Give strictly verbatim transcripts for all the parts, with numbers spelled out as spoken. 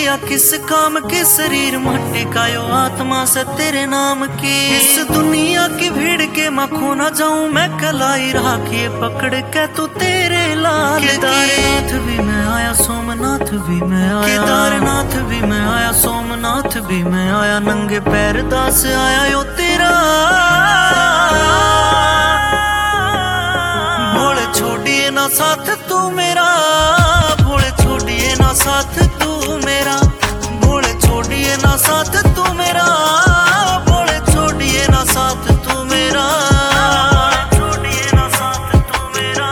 दिया किस काम के शरीर मट्टी का यो आत्मा से तेरे नाम की। इस दुनिया की भीड़ के मैं खो ना जाऊं मैं कलाई राखी पकड़ के तू तेरे लाल। केदारनाथ भी मैं आया सोमनाथ भी मैं आया, केदारनाथ भी मैं आया सोमनाथ भी मैं आया, नंगे पैर दास आया यो तेरा। भोले छोड़िए ना साथ तू मेरा, भोले छोड़िए ना साथ तू मेरा, भोले छोड़िए ना साथ तू मेरा, भोले छोड़िए ना साथ तू मेरा, छोड़िए ना साथ तू मेरा।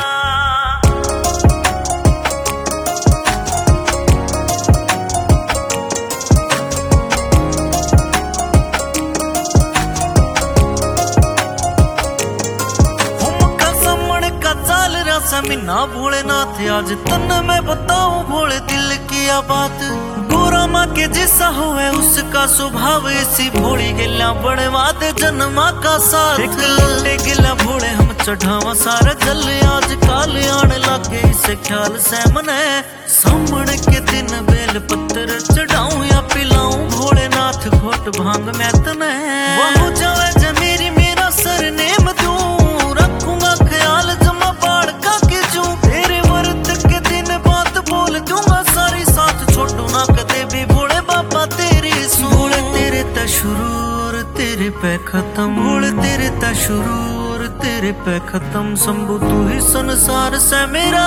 मीना भोलेनाथ आज तन मैं बताऊं भोले दिल की बात। गोरा माँ के जैसा हुए उसका स्वभाव ऐसी भोली गिला बड़े वादे जन्मा का साथ। एक लोटे गिला भोले हम चढ़ावा सारा जल आज काल आने लगे इसे ख्याल से मने। सामने के दिन बेल पत्थर चढ़ाऊं या पिलाऊं भोलेनाथ घोट भांग मैं तने। वो जावे जमीरी मेरा सरनेम दूं रखूंगा ख्याल जमा बाढ़ का किचू। तेरे व्रत के दिन बात बोल दूंगा सारी साथ छोड़ू ना कदे भी भोले बाबा तेरी सू। भोले तेरे ता शुरू और तेरे पे खत्म, भोले तेरे ता शुरू और तेरे पे खत्म। शंभू तू ही संसार से मेरा,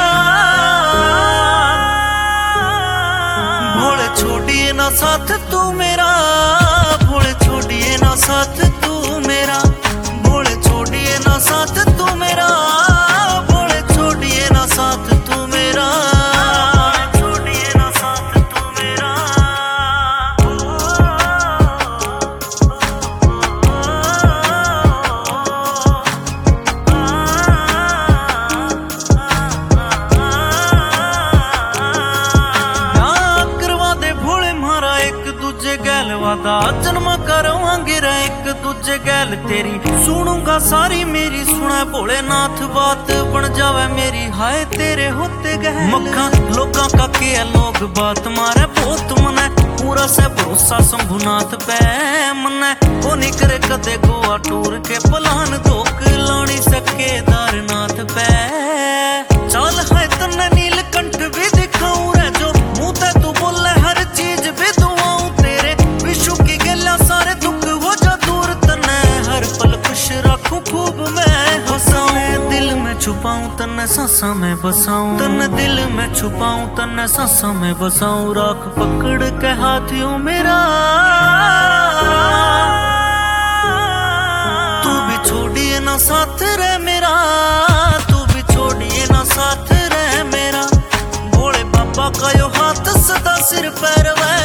भोले छोड़िए ना साथ तू मेरा, भोले छोड़िए ना साथ तू मेरा, भोले छोड़िए ना साथ तू मेरा, भोले छोड़िए ना साथ तू मेरा, छोड़िए ना साथ तू मेरा। करवा दे भोले मारा एक दूजे गैल वादा जन्मा करवांगे एक दूजे गैल तेरी। सुनूंगा सारी मेरी सुना भोलेनाथ बात बन जावे मेरी हाय तेरे होते गए। मक्खा लोगा का के लोग बात मारे बहुत मने पूरा से भरोसा शंभुनाथ पे मने। वो नहीं करे कदे गोवा टूर के पलान धोक लानी सके केदारनाथ पे। चल है तन्ने नीलकंठ भी दिखाऊं रे जो मुंह ते तू बोले हर चीज भी दुआऊं तेरे। विशु की गला सारे दुख हो जा दूर तन्ने हर पल खुश रखूं खूब मैं हंसाऊं। दिल में छुपाऊं तन्ने सांसा में बसाऊं, तन्ने दिल में छुपाऊं तन्ने सांसा में बसाऊं। राख पकड़ के हाथियों मेरा तू भी छोड़िए ना साथ रे मेरा, तू भी छोड़िए ना साथ रे मेरा। भोले बाबा का यो हाथ सदा सिर पर